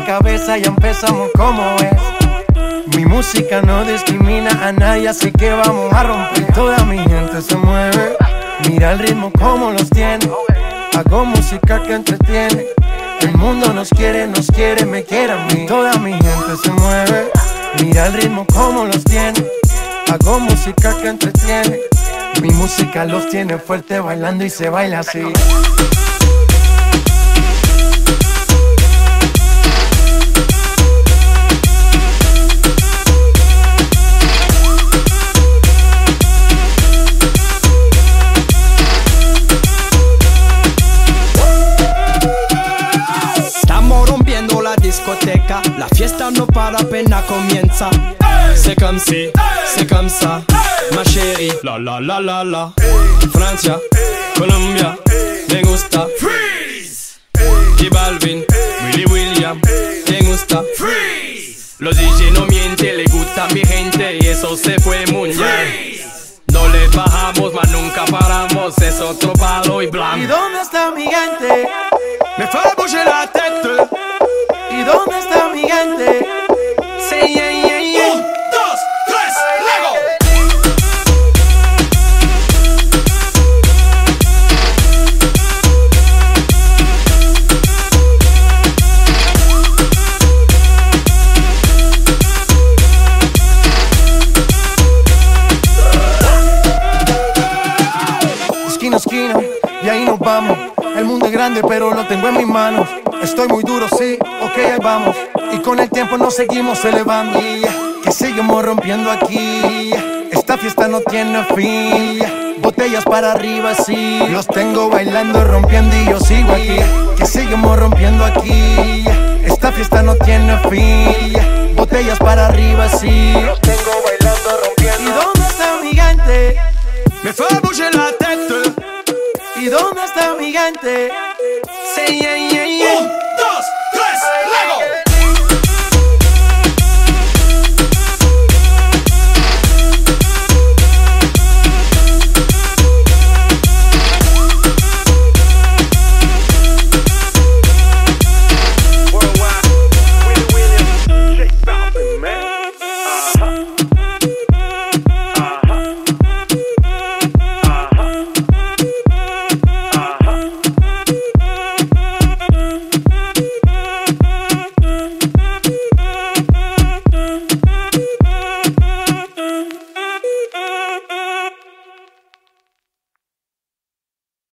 la cabeza, ya empezamos como es. Mi música no discrimina a nadie, así que vamos a romper. Toda mi gente se mueve, mira el ritmo como los tiene. Hago música que entretiene. El mundo nos quiere, me quiere a mí. Toda mi gente se mueve, mira el ritmo como los tiene. Hago música que entretiene. Mi música los tiene fuerte bailando y se baila así. Discoteca, la fiesta no para, apenas comienza. C'est comme si, c'est comme ça, ma chérie. La la la la la. Francia, Colombia, me gusta. Freeze. J Balvin, Willy William, me gusta. Freeze. Los DJ no mienten, le gusta a mi gente y eso se fue muy bien. No le bajamos, mas nunca paramos, es otro palo y blanco. ¿Y dónde está mi gente? Me fait bouger la tête. ¿Y dónde está mi gente? Say yeah, yeah, yeah. 1, 2, 3, Lego. Esquina a esquina, y ahí nos vamos. El mundo es grande, pero lo tengo en mis manos. Estoy muy duro, sí, ok, ahí vamos. Y con el tiempo nos seguimos elevando. Que seguimos rompiendo aquí. Esta fiesta no tiene fin. Botellas para arriba, sí. Los tengo bailando, rompiendo y yo sigo aquí. Que seguimos rompiendo aquí. Esta fiesta no tiene fin. Botellas para arriba, sí. Los tengo bailando, rompiendo. ¿Y dónde está mi gente? Me fait bouger la tête. ¿Y dónde está mi gente? Say yeah, yeah,